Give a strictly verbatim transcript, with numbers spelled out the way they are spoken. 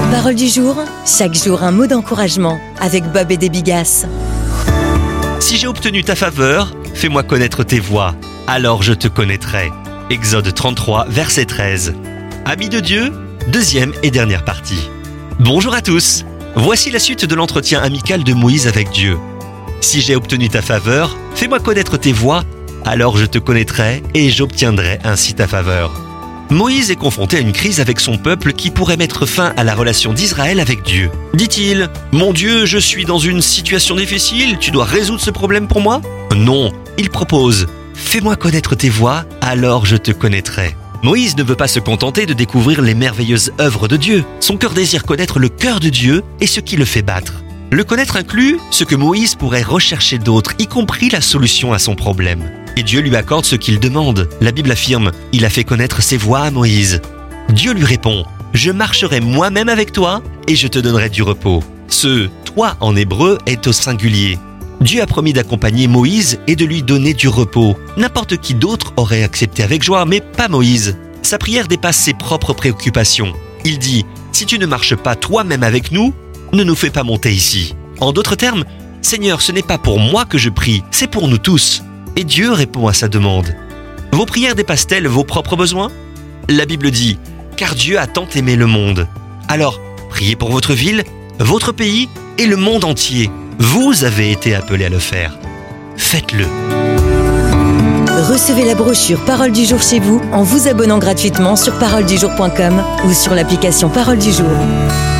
Parole du jour, chaque jour un mot d'encouragement avec Bob et des Bigas. Si j'ai obtenu ta faveur, fais-moi connaître tes voies, alors je te connaîtrai. Exode trente-trois, verset treize. Amis de Dieu, deuxième et dernière partie. Bonjour à tous. Voici la suite de l'entretien amical de Moïse avec Dieu. Si j'ai obtenu ta faveur, fais-moi connaître tes voies, alors je te connaîtrai et j'obtiendrai ainsi ta faveur. Moïse est confronté à une crise avec son peuple qui pourrait mettre fin à la relation d'Israël avec Dieu. Dit-il, « Mon Dieu, je suis dans une situation difficile, tu dois résoudre ce problème pour moi ?» Non, il propose, « Fais-moi connaître tes voies, alors je te connaîtrai. » Moïse ne veut pas se contenter de découvrir les merveilleuses œuvres de Dieu. Son cœur désire connaître le cœur de Dieu et ce qui le fait battre. Le connaître inclut ce que Moïse pourrait rechercher d'autre, y compris la solution à son problème. Et Dieu lui accorde ce qu'il demande. La Bible affirme, il a fait connaître ses voies à Moïse. Dieu lui répond, « Je marcherai moi-même avec toi et je te donnerai du repos. » Ce « toi » en hébreu est au singulier. Dieu a promis d'accompagner Moïse et de lui donner du repos. N'importe qui d'autre aurait accepté avec joie, mais pas Moïse. Sa prière dépasse ses propres préoccupations. Il dit, « Si tu ne marches pas toi-même avec nous, ne nous fais pas monter ici. » En d'autres termes, « Seigneur, ce n'est pas pour moi que je prie, c'est pour nous tous. » Et Dieu répond à sa demande. Vos prières dépassent-elles vos propres besoins ? La Bible dit, « Car Dieu a tant aimé le monde. » Alors, priez pour votre ville, votre pays et le monde entier. Vous avez été appelés à le faire. Faites-le. Recevez la brochure Parole du jour chez vous en vous abonnant gratuitement sur parole du jour point com ou sur l'application Parole du jour.